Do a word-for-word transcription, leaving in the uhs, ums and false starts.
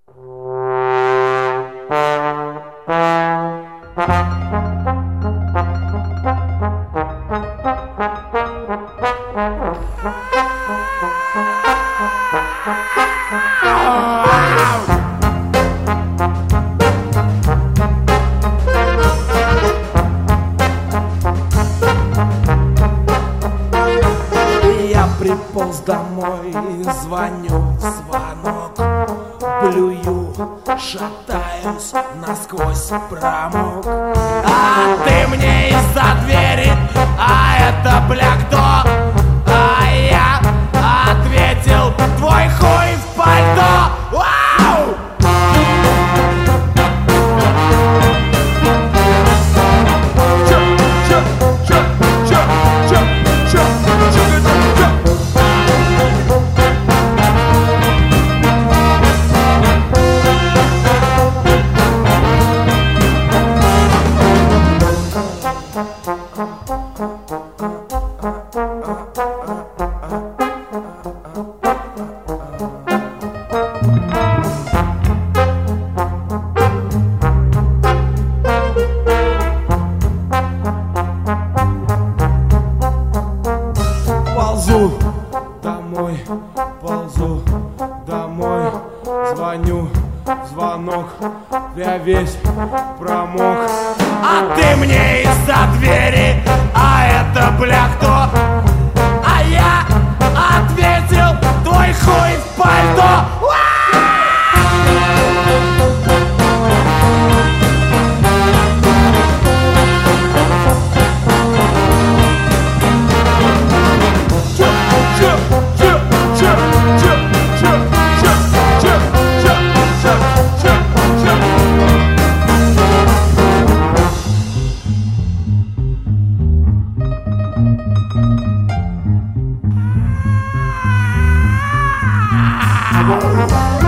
Я приполз домой, звоню в звонок, плюю, шатаюсь, насквозь промок. А ты мне из-за двери, а это, бля, кто? А я ответил: твой хуй в пальто. Вау! Чё, чё, чё, чё, чё, чё, чё, чё? Ползу домой, ползу домой, звоню в звонок, я весь промок. А ты мне из-за двери, а это, бля, кто? А я ответил: твой хуй в пальто. Wow.